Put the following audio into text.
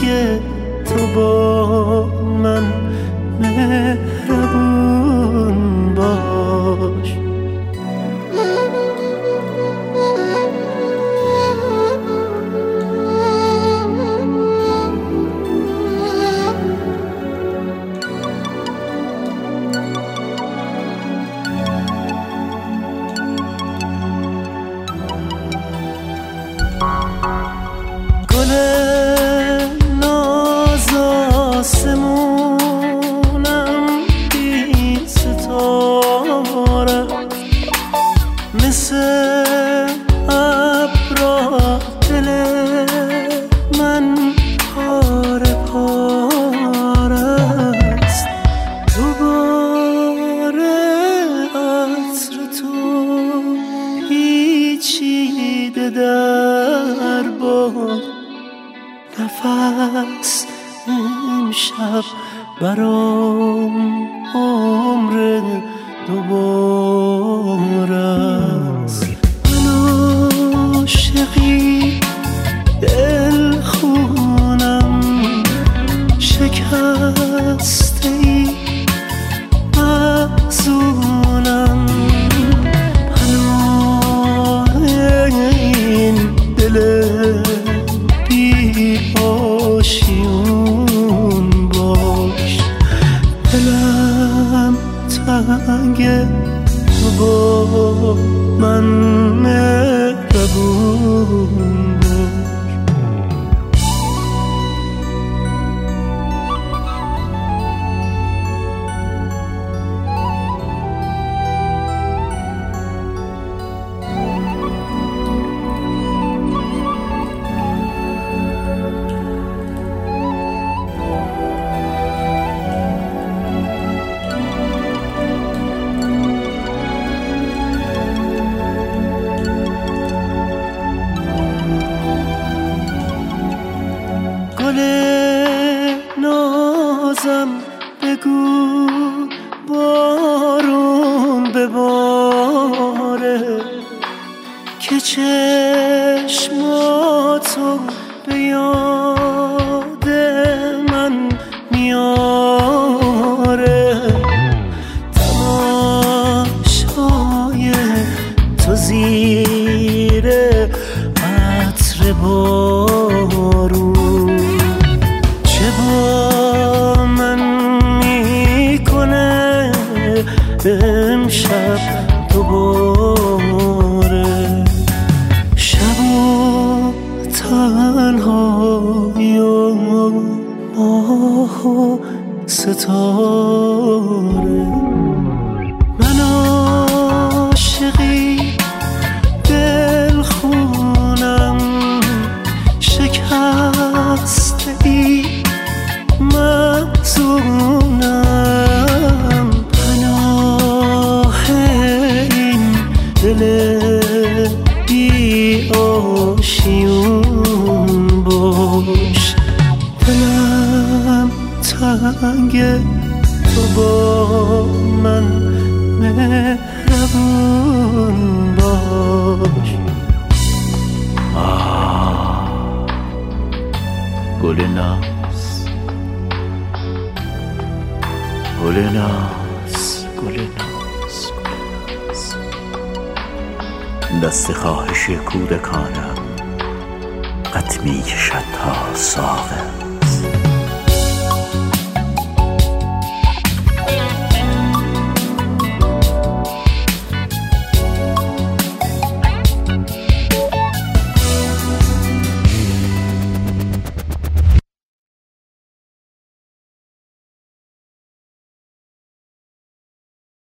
تو با من مهربون باش. گل ناز آسمونم بی ستاره، مثل ابرا دل من پاره پاره است. دوباره عطر تو پیچیده در باد، نفس امشب برام عمر دوباره است. من عاشقی دل خونم شکسته ای محزونم، پناه این دل آشیون باش. دلم تنگه تو با من مهربون باش. گل نازم بگو بارون بباره، که چشماتو به یاد من میاره. تماشای تو زیر عطر بارون چه با من میکنه امشب دوباره. شب و تنهایی و ماه و ستاره، من عاشقی دل خونم شکسته ای محزونم، پناه این دل بی آشیون باش. دلم تنگه تو با من مهربون باش. گل ناز، گل ناز، گل ناز، دست خواهش کودکانم قد می کشد تا ساغر.